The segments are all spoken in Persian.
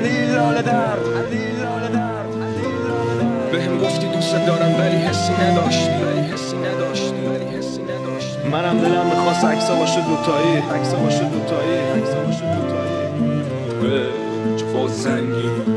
بهم گفتی دوست دارم ولی حسی نداشتی. منم دلم میخواست عکسا باشه دوتایی چه فاز زنگین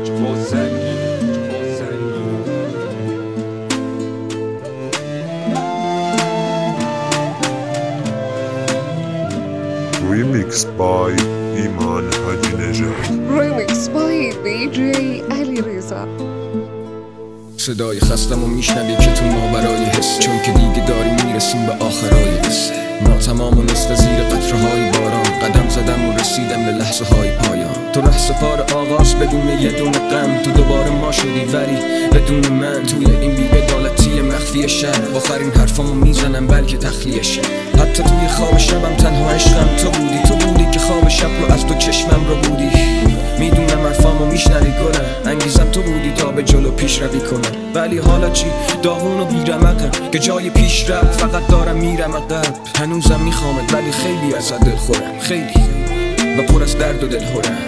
Remix by ایمان حاجی نژاد. Remix by DJ علیرضا. صدای خستم و میشنوی که تو ماورای حس، چون که دیگه داریم میرسیم به آخرای قصه. ما تمام و نصف زیر قطره‌های باران، قدم زدم و رسیدم به لحظه های پایان. تو ره سپار آغاز بدون یه دونه غم، تو دوباره ما شدی ولی بدون من. توی این بی‌عدالتی مخفی شهر، آخرین حرفامو میزنم بلکه تخلیه شه. حتی توی خواب شبم تنها عشقم تو بودی که خواب شب رو از دو چشمم رو بودی. میدونم حرفامو میشنوی گلم، انگیزم تو بودی تا به جلو پیش روی کنم. ولی حالا چی؟ داغون و بیرمقم که جای پیش رفت فقط دارم میرم عقب. هنوزم میخوامت ولی خیلی ازت دل خورم، خیلی و پر از درد و دلهورم.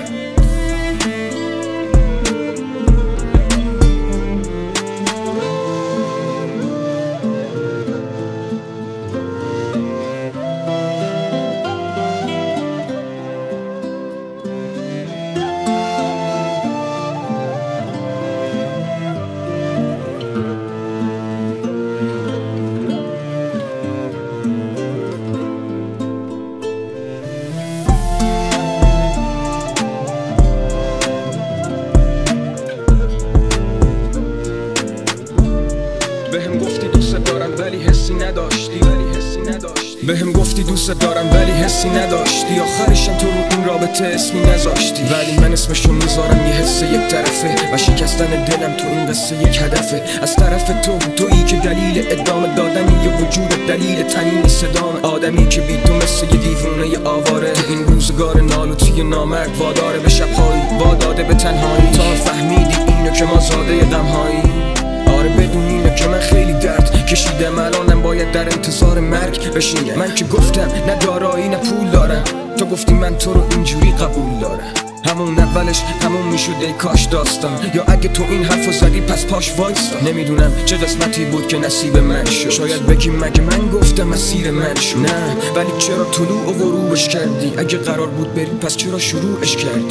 بهم گفتی دوست دارم ولی حسی نداشتی. بهم گفتی دوست دارم ولی حسی نداشتی. آخرشم تو رو این رابطه اسمی نذاشتی، ولی من اسمشو میذارم یه حس یک طرفه و شکستن دلم تو این قصه یک هدفه. از طرف تویی که دلیل ادامه دادنی یه وجود، دلیل تنین صدام آدمی که بی تو مثل یه دیوونه آواره. تو این روزگار نالوتی نامرد واداره به شبهایی، واداده به تنهایی. تا فهمیدی اینو که ما زاده غمهایی. آره بدون اینه که من خیلی درد کشیدم، الانم باید در انتظار مرگ بشینم. من که گفتم نه دارایی نه پول دارم، تو گفتی من تو رو اینجوری قبول دارم. همون اولش تموم میشد ای کاش داستان، یا اگه تو این حرفو زدی پس پاش وایستا. نمیدونم چه قسمتی بود که نصیب من شد، شاید بگی مگه من گفتم مسیر من شد. نه ولی چرا طلوع و غروبش کردی؟ اگه قرار بود بری پس چرا شروعش کردی؟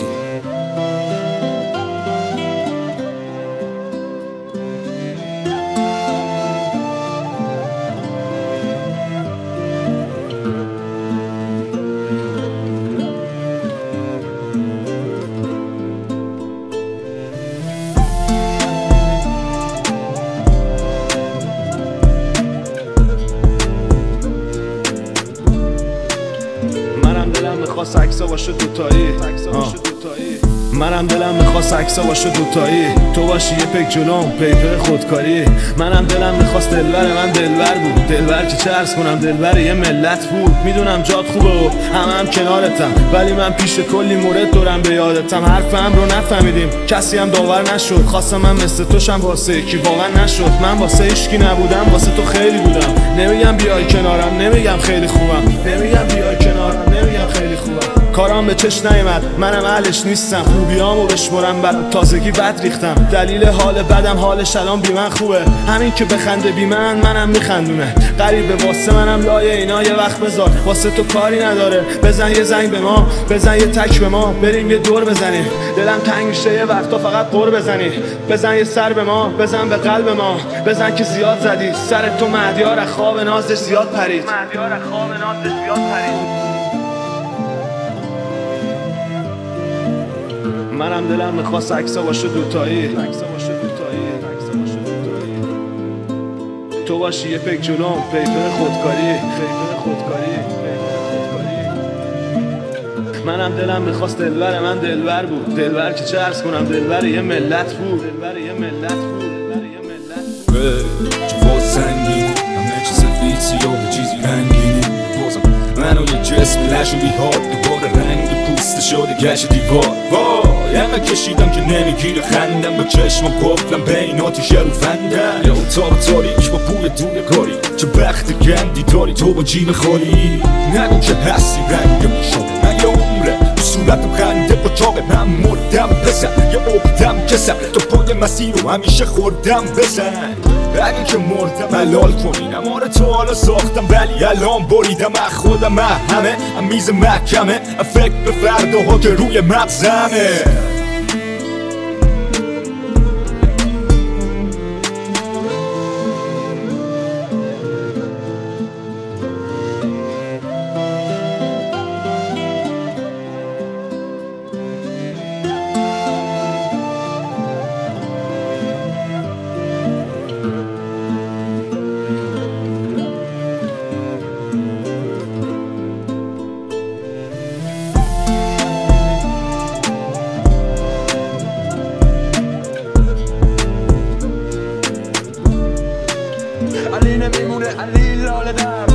میخواست عکسا باشه دوتایی. منم دلم میخواست عکسا باشه دوتایی، تو باشی یه پک جلوم پیپر خودکاری. منم دلم میخواست دلبر من دلبر بود، دلبر که چه عرض کنم دلبر یه ملت بود. میدونم جات خوبه و هم کنارتم، ولی من پیش کلی مورد دورم به یادتم. حرفم رو نفهمیدیم کسی هم داور نشد، خواستم من مثل توشم واسه کی واقعا نشد. من واسه هیچکی نبودم، واسه تو خیلی بودم. نمیگم بیای کنارم، نمیگم خیلی خوبم، نمیگم بیای کنارم، نمیگم خیلی خوبم. کارام به چش نیامد، منم اهلش نیستم. خوبیامو بشمرم بعد تازگی بد ریختم. دلیل حال بدم حالش الان بی من خوبه، همین که بخنده بی منم میخندونه. غریبه واسه منم لایه اینا یه وقت بذار، واسه تو کاری نداره. بزن یه زنگ به ما، بزن یه تک به ما، بریم یه دور بزنیم. دلم تنگ میشه یه وقتا فقط قور بزنی. بزن یه سر به ما، بزن به قلب ما، بزن که زیاد زدی سر تو مهدیار خواب نازش زیاد پرید. منم دلم میخواست عکسا باشه دوتایی، تو باشی یه پک جلوم پیپر خودکاری. منم دلم میخواست دلبر من دلبر بود، دلبر که چه عرض کنم دلبر یه ملت بود. چه فاز زنگین همه چیز فیتی و چیزی رنگینی. بازم منو یه جسم لشو بیهاد، دوباره رنگ پوسته شده گشت دیوار. همه کشیدم که نمیگیره خندم، با چشمم قفلم بین آتیش رو فندم. یا اتاق تاریک با بوی دونه کاری، چه بخت گندی داری تو با جیم خوری. نگو که هستی رنگم شده من یه عمره، اصول صورت و خنده و چاق من مردم بزن یه عقدم کسم تو پای مسیر رو همیشه خوردم بزن اگه که مردم حلال کنین اما رو تو حالا ساختم ولی الان بریدم از خودم همه میز محکمه فکر به فرداها که روی مغزمه علی نمیمونه علی لاله درد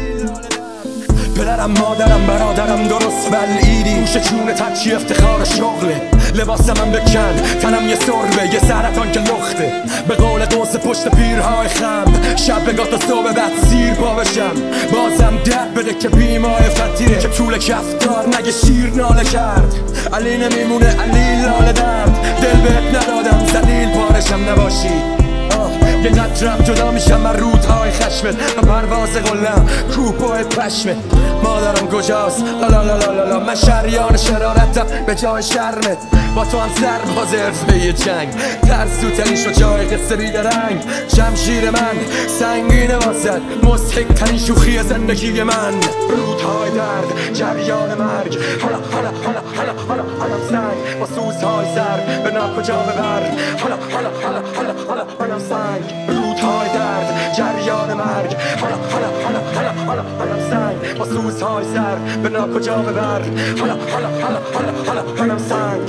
پدرم مادرم برادرم درست بلعیدی گوشه چونه تچی افتخار شغله لباسم بکن تنم یه سربه یه سرطان که لخته به قول قوس پشت پیرهای خم شب بگاه تا صبح بعد سیر پا بشم بازم در بده که بیمای فتیره که طول کفتار نگه شیر ناله کرد علی نمیمونه علی لاله درد دل بهت ندادم زلیل پارشم نباشی یه قطرم جدا میشم من رودهای خشمت و پرواز قلم کوپای پشمت مادرم کجاست لالالالالا من شریان شرارتم به جای شرمت با تو هم سرباز حرفه جنگ ترسوترین شو جای قصه ریده رنگ شمشیر من سنگینه واسد مضحک ترین شوخی زندگی من رودهای درد جریان مرگ حالا حالا حالا حالا حالا حالا سنگ با سوزهای سر به ناکجا ببر حالا حالا حالا حالا حالا حالا سنگ رودهای درد جریان مرگ حالا حالا حالا حالا حالا حالا سنگ با سوزهای سر به ناکجا ببر حالا حالا حالا حالا حالا حالا سنگ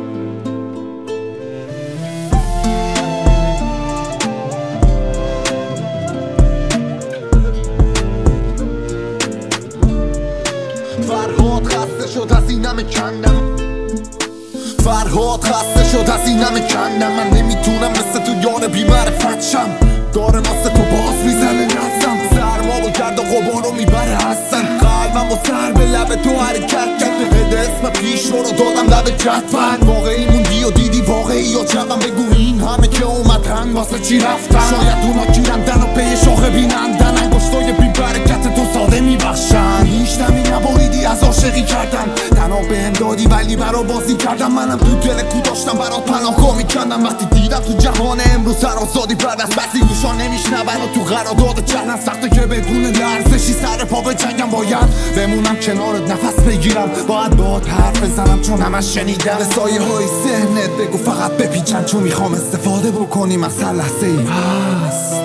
فرهاد خسته شد از اینم کندم فرهاد خسته شد از اینم کندم من نمیتونم مثل تو یار بی‌معرفت شم داره واسه تو باز میزنه نزم سرما و گرد و غبار رو میبره هستن قلبم و سر به لب تو حرکت کرد به اسم پیش رو دادم لب جدول واقعی موندی و دیدی واقعی یا جوم بگو این همه که اومدن واسه چی رفتن شاید اونا گیرندن و پی شاخه بینندن انگشتای بی برکت تو ساده میبخشن هیچ نمی نبریدی از عاشقی کردن تنها بهم دادی ولی برا بازی کردم منم تو دل کو داشتم برات پناهگاه میکندم وقتی دیدم تو جهان امروز سر آزادی بعد از بسی گوشان نمیشنون و تو قرارداد چرنم سخته که بدون لرزشی سر پا به جنگم باید بمونم کنارت نفس بگیرم باید باهات حرف بزنم چون همش شنیدم سایه های ذهنت بگو فقط بپیچن چون میخوام استفاده بکنیم از هر لحظه ای هست